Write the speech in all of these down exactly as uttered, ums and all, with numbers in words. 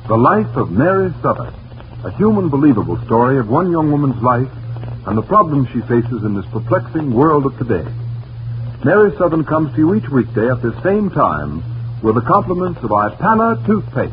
The Life of Mary Southern, a human, believable story of one young woman's life and the problems she faces in this perplexing world of today. Mary Southern comes to you each weekday at this same time with the compliments of Ipana Toothpaste.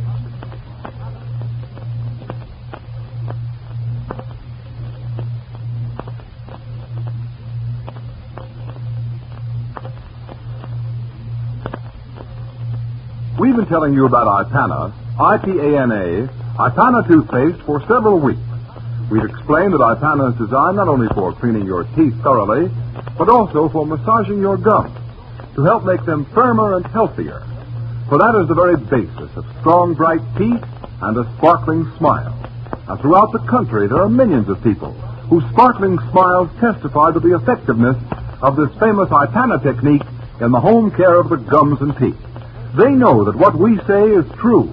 We've been telling you about Ipana, I P A N A, Ipana Toothpaste for several weeks. We've explained that Ipana is designed not only for cleaning your teeth thoroughly, but also for massaging your gums to help make them firmer and healthier. For that is the very basis of strong, bright teeth and a sparkling smile. And throughout the country, there are millions of people whose sparkling smiles testify to the effectiveness of this famous Ipana technique in the home care of the gums and teeth. They know that what we say is true.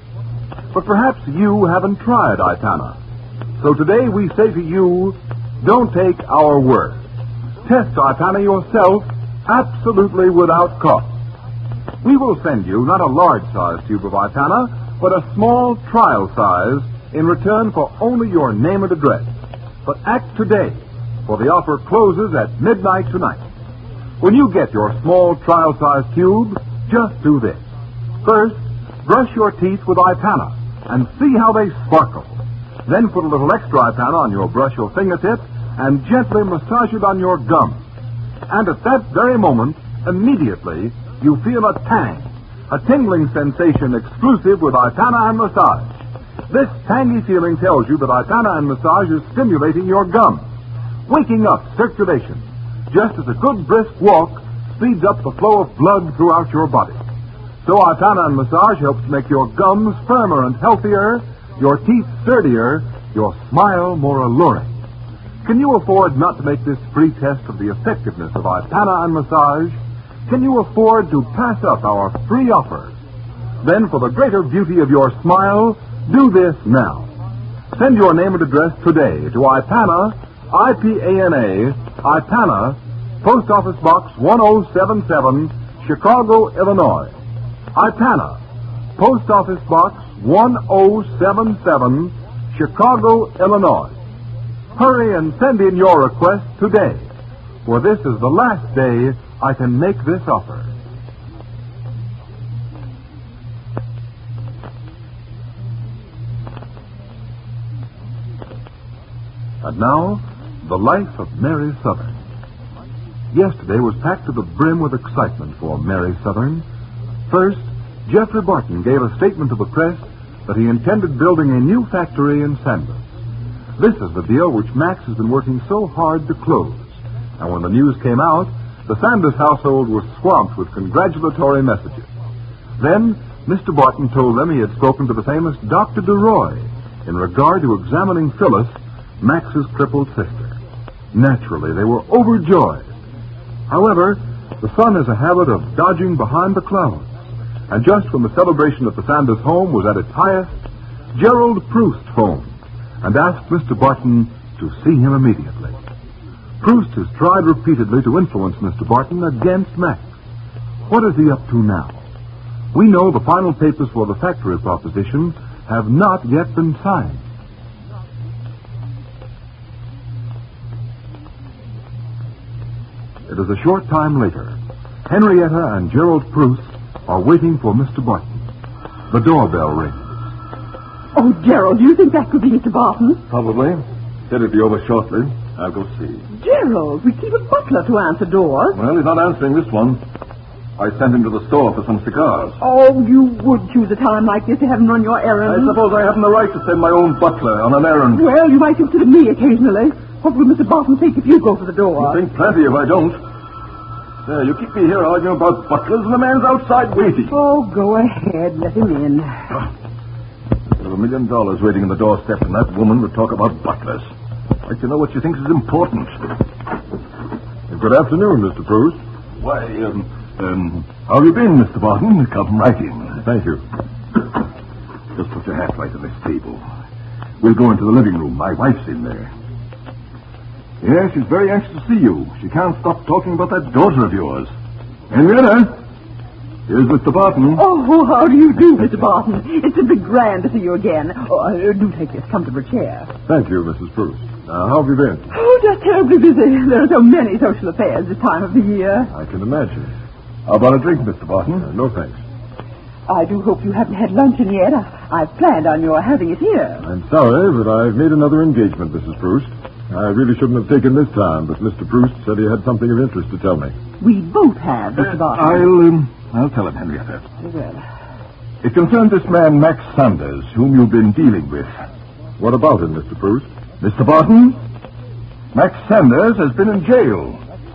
But perhaps you haven't tried Ipana. So today we say to you, don't take our word. Test Ipana yourself, absolutely without cost. We will send you not a large-sized tube of Ipana, but a small trial size in return for only your name and address. But act today, for the offer closes at midnight tonight. When you get your small trial-sized tube, just do this. First, brush your teeth with Ipana and see how they sparkle. Then put a little extra Ipana on your brush or fingertip and gently massage it on your gums. And at that very moment, immediately, you feel a tang, a tingling sensation exclusive with Ipana and massage. This tangy feeling tells you that Ipana and massage is stimulating your gums, waking up circulation, just as a good brisk walk speeds up the flow of blood throughout your body. So Ipana and massage helps make your gums firmer and healthier, your teeth sturdier, your smile more alluring. Can you afford not to make this free test of the effectiveness of Ipana and massage? Can you afford to pass up our free offers? Then, for the greater beauty of your smile, do this now. Send your name and address today to Ipana, I P A N A, Ipana, Post Office Box one oh seven seven, Chicago, Illinois. Ipana, Post Office Box one oh seven seven, Chicago, Illinois. Hurry and send in your request today, for this is the last day I can make this offer. And now, the life of Mary Southern. Yesterday was packed to the brim with excitement for Mary Southern. First, Jeffrey Barton gave a statement to the press that he intended building a new factory in Sandus. This is the deal which Max has been working so hard to close. And when the news came out, the Sandus household was swamped with congratulatory messages. Then, Mister Barton told them he had spoken to the famous Doctor DeRoy in regard to examining Phyllis, Max's crippled sister. Naturally, they were overjoyed. However, the sun has a habit of dodging behind the clouds. And just when the celebration at the Sanders home was at its highest, Gerald Proust phoned and asked Mister Barton to see him immediately. Proust has tried repeatedly to influence Mister Barton against Max. What is he up to now? We know the final papers for the factory proposition have not yet been signed. It is a short time later. Henrietta and Gerald Proust are waiting for Mister Barton. The doorbell rings. Oh, Gerald, do you think that could be Mister Barton? Probably. Said he'd be over shortly. I'll go see. Gerald, we keep a butler to answer doors. Well, he's not answering this one. I sent him to the store for some cigars. Oh, you would choose a time like this to have him run your errands. I suppose I haven't the right to send my own butler on an errand. Well, you might consider me occasionally. What will Mister Barton think if you go to the door? You think plenty if I don't. There, you keep me here arguing about butlers and the man's outside waiting. Oh, go ahead. Let him in. There are a million dollars waiting on the doorstep, and that woman would talk about butlers. I'd like to know what she thinks is important. Good afternoon, Mister Proust. Why, um, um, how have you been, Mister Barton? Come right in. Thank you. Just put your hat right on this table. We'll go into the living room. My wife's in there. Yes, she's very anxious to see you. She can't stop talking about that daughter of yours. Henrietta? Here's Mister Barton. Oh, how do you do, Mister Barton? It's simply grand to see you again. Oh, uh, do take this comfortable chair. Thank you, Missus Bruce. Uh, how have you been? Oh, just terribly busy. There are so many social affairs this time of the year. I can imagine. How about a drink, Mister Barton? Uh, no thanks. I do hope you haven't had luncheon yet. I, I've planned on your having it here. I'm sorry, but I've made another engagement, Missus Bruce. I really shouldn't have taken this time, but Mister Proust said he had something of interest to tell me. We both have, Mister Barton. I'll, um, I'll tell him, Henrietta. Well, It concerns this man, Max Sanders, whom you've been dealing with. What about him, Mister Proust? Mister Barton, Max Sanders has been in jail.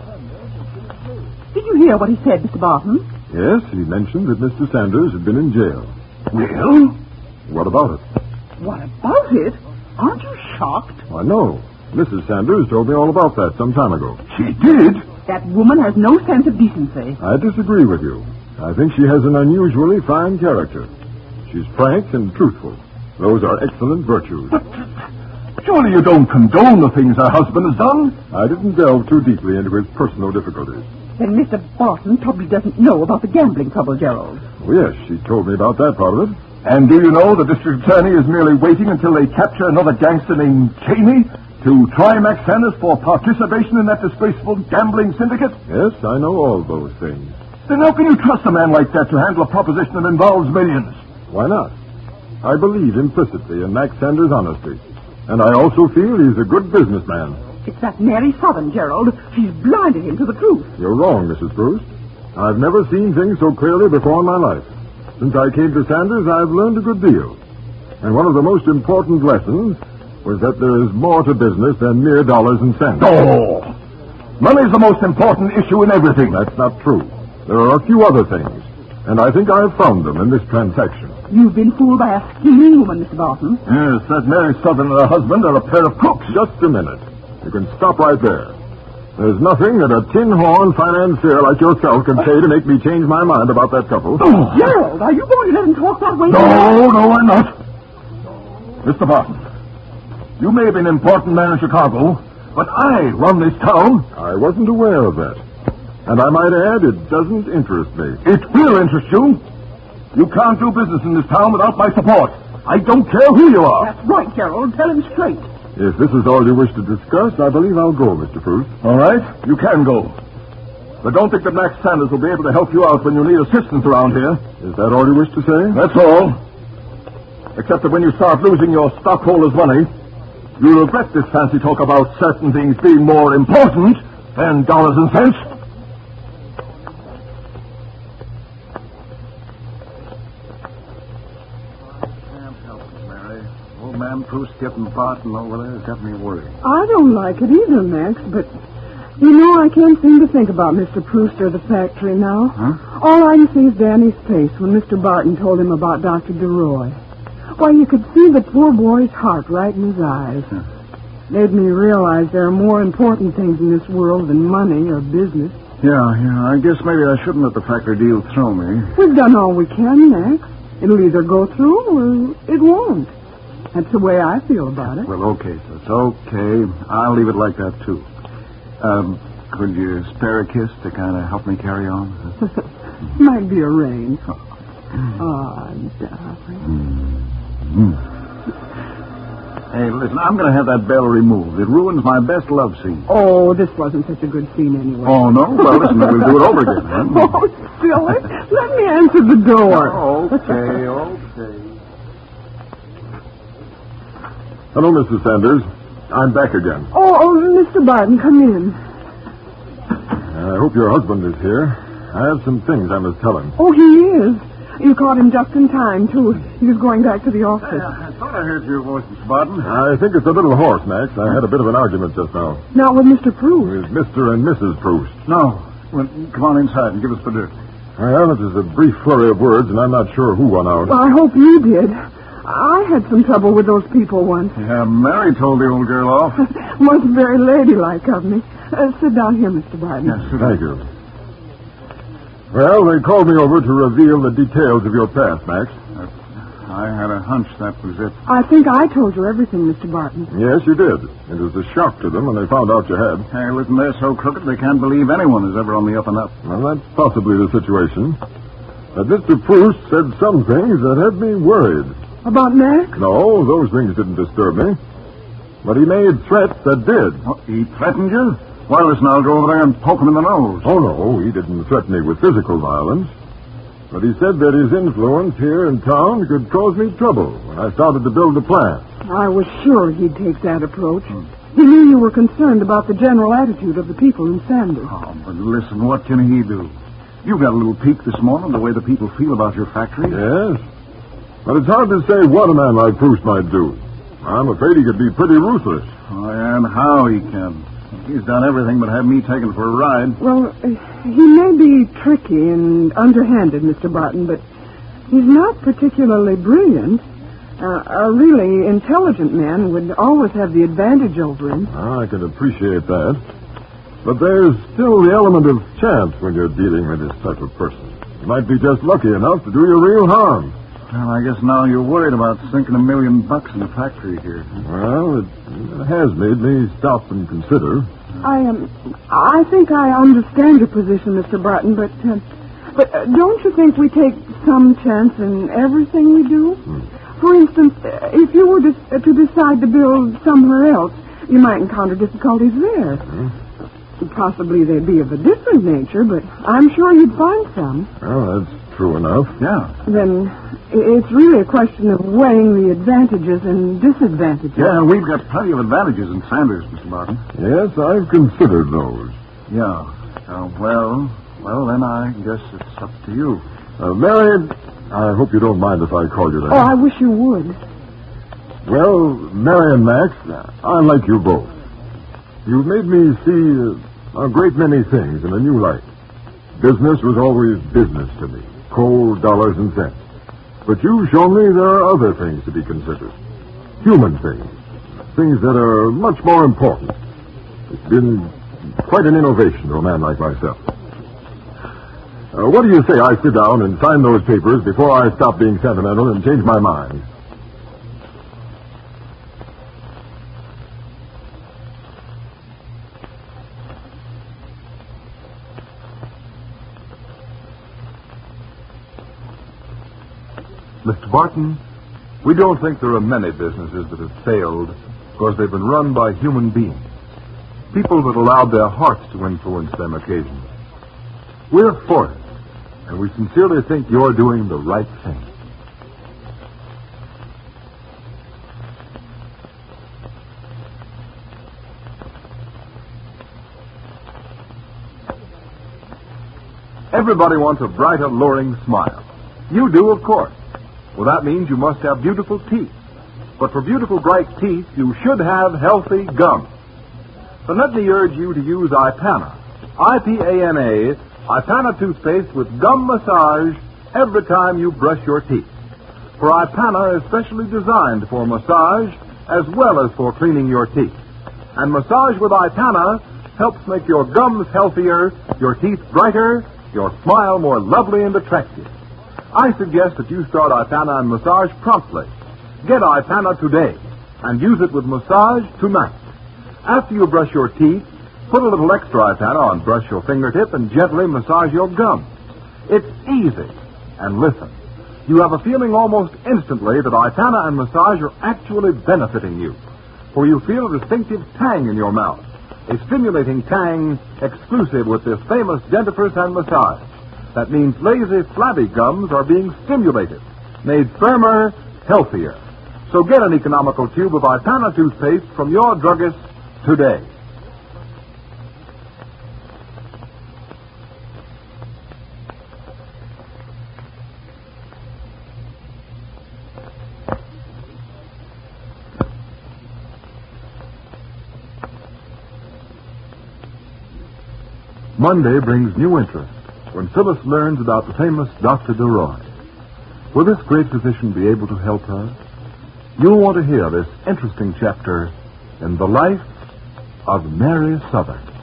did you hear what he said, Mister Barton? Yes, he mentioned that Mister Sanders had been in jail. Well? What about it? What about it? Aren't you shocked? Why, no. Missus Sanders told me all about that some time ago. She did? That woman has no sense of decency. I disagree with you. I think she has an unusually fine character. She's frank and truthful. Those are excellent virtues. But surely you don't condone the things her husband has done? I didn't delve too deeply into his personal difficulties. Then Mister Barton probably doesn't know about the gambling trouble, Gerald. Oh, yes, she told me about that part of it. And do you know the district attorney is merely waiting until they capture another gangster named Cheney to try Max Sanders for participation in that disgraceful gambling syndicate? Yes, I know all those things. Then how can you trust a man like that to handle a proposition that involves millions? Why not? I believe implicitly in Max Sanders' honesty. And I also feel he's a good businessman. It's that Mary Southern, Gerald. She's blinded him to the truth. You're wrong, Missus Bruce. I've never seen things so clearly before in my life. Since I came to Sanders, I've learned a good deal. And one of the most important lessons was that there is more to business than mere dollars and cents. Oh! Money's the most important issue in everything. That's not true. There are a few other things, and I think I've found them in this transaction. You've been fooled by a scheming woman, Mister Barton. Yes, that Mary Southern and her husband are a pair of crooks. Just a minute. You can stop right there. There's nothing that a tin horn financier like yourself can say to make me change my mind about that couple. Oh. Gerald, are you going to let him talk that way? No, no, I'm not. Mister Barton, you may be an important man in Chicago, but I run this town. I wasn't aware of that. And I might add, it doesn't interest me. It will interest you. You can't do business in this town without my support. I don't care who you are. That's right, Gerald. Tell him straight. If this is all you wish to discuss, I believe I'll go, Mister Proust. All right, you can go. But don't think that Max Sanders will be able to help you out when you need assistance around here. Is that all you wish to say? That's all. Except that when you start losing your stockholders' money, you'll regret this fancy talk about certain things being more important than dollars and cents. Man, Proust getting Barton over there has got me worried. I don't like it either, Max, but you know, I can't seem to think about Mister Proust or the factory now. Huh? All I can see is Danny's face when Mister Barton told him about Doctor DeRoy. Why, you could see the poor boy's heart right in his eyes. Huh. Made me realize there are more important things in this world than money or business. Yeah, yeah, I guess maybe I shouldn't let the factory deal throw me. We've done all we can, Max. It'll either go through or it won't. That's the way I feel about it. Well, okay, sis. Okay. I'll leave it like that, too. Um, could you spare a kiss to kind of help me carry on? Might be arranged. Oh, darling. Mm. Hey, listen, I'm going to have that bell removed. It ruins my best love scene. Oh, this wasn't such a good scene anyway. Oh, no? Well, listen, then we'll do it over again, huh? Oh, silly. Let me answer the door. Oh, okay, okay. Hello, Mister Sanders. I'm back again. Oh, oh, Mister Barton, come in. I hope your husband is here. I have some things I must tell him. Oh, he is. You caught him just in time, too. He was going back to the office. Hey, I thought I heard your voice, Mister Barton. I think it's a little hoarse, Max. I had a bit of an argument just now. Not with Mister Proust. With Mister and Missus Proust. No. Well, come on inside and give us the dirt. Well, it was a brief flurry of words, and I'm not sure who won out. Well, I hope you did. I had some trouble with those people once. Yeah, Mary told the old girl off. Was very ladylike of me. Uh, sit down here, Mister Barton. Yes, sir. Thank you. Well, they called me over to reveal the details of your past, Max. Uh, I had a hunch that was it. I think I told you everything, Mister Barton. Yes, you did. It was a shock to them when they found out you had. Hey, listen, they're so crooked they can't believe anyone is ever on the up and up. Well, that's possibly the situation. that Mister Proust said some things that had me worried. About Max? No, those things didn't disturb me. But he made threats that did. Oh, he threatened you? Why, listen, I'll go over there and poke him in the nose. Oh, no, he didn't threaten me with physical violence. But he said that his influence here in town could cause me trouble when I started to build the plant. I was sure he'd take that approach. Hmm. He knew you were concerned about the general attitude of the people in Sanders. Oh, but listen, what can he do? You got a little pique this morning, the way the people feel about your factory. Yes. But it's hard to say what a man like Proust might do. I'm afraid he could be pretty ruthless. Oh, and how he can. He's done everything but have me taken for a ride. Well, uh, he may be tricky and underhanded, Mister Barton, but he's not particularly brilliant. Uh, a really intelligent man would always have the advantage over him. I can appreciate that. But there's still the element of chance when you're dealing with this type of person. You might be just lucky enough to do you real harm. Well, I guess now you're worried about sinking a million bucks in the factory here. Well, it, it has made me stop and consider. I am. Um, I think I understand your position, Mister Barton, but uh, but uh, don't you think we take some chance in everything we do? Hmm. For instance, uh, if you were to, uh, to decide to build somewhere else, you might encounter difficulties there. Hmm. Possibly they'd be of a different nature, but I'm sure you'd find some. Well, that's true enough. Yeah. Then it's really a question of weighing the advantages and disadvantages. Yeah, we've got plenty of advantages in Sanders, Mister Martin. Yes, I've considered those. Yeah. Uh, well, well, then I guess it's up to you. Uh, Marion, I hope you don't mind if I call you that. Oh, I wish you would. Well, Mary and Max, I like you both. You've made me see uh, a great many things in a new light. Business was always business to me. Cold dollars and cents. But you've shown me there are other things to be considered. Human things. Things that are much more important. It's been quite an innovation to a man like myself. Uh, what do you say I sit down and sign those papers before I stop being sentimental and change my mind? Mister Barton, we don't think there are many businesses that have failed because they've been run by human beings. People that allowed their hearts to influence them occasionally. We're for it, and we sincerely think you're doing the right thing. Everybody wants a bright, alluring smile. You do, of course. Well, that means you must have beautiful teeth. But for beautiful, bright teeth, you should have healthy gums. But let me urge you to use Ipana. I P A N A, Ipana toothpaste with gum massage every time you brush your teeth. For Ipana is specially designed for massage as well as for cleaning your teeth. And massage with Ipana helps make your gums healthier, your teeth brighter, your smile more lovely and attractive. I suggest that you start Ipana and massage promptly. Get Ipana today and use it with massage tonight. After you brush your teeth, put a little extra Ipana on brush your fingertip and gently massage your gums. It's easy. And listen, you have a feeling almost instantly that Ipana and massage are actually benefiting you. For you feel a distinctive tang in your mouth. A stimulating tang exclusive with this famous dentifrice and massage. That means lazy, flabby gums are being stimulated, made firmer, healthier. So get an economical tube of Ipana toothpaste from your druggist today. Monday brings new interest when Phyllis learns about the famous Doctor DeRoy. Will this great physician be able to help her? You'll want to hear this interesting chapter in the life of Mary Southern.